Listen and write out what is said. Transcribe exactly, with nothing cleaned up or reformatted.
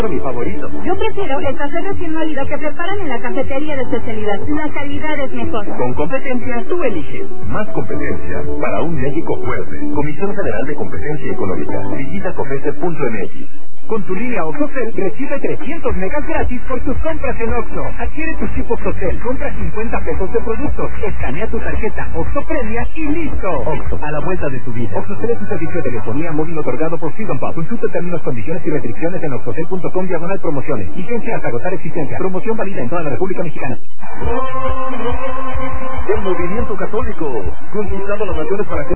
mi favorito. Yo prefiero el café recién molido que preparan en la cafetería de especialidad. La calidad es mejor. Con competencia, tú eliges. Más competencia para un México fuerte. Comisión Federal de Competencia Económica. Visita cofese punto m x. Con tu línea OXXOCEL recibe trescientos megas gratis por tus compras en Oxxo. Adquiere tu chip OXXOCEL, compra cincuenta pesos de productos, escanea tu tarjeta Oxxo Premia y listo. Oxxo, a la vuelta de tu vida. OXXOCEL es un servicio de telefonía móvil otorgado por Freedom Pub. Consulta términos, condiciones y restricciones en oxxocel punto com diagonal promociones. Vigencia hasta agotar existencia. Promoción válida en toda la República Mexicana. El movimiento católico, conquistando las naciones para que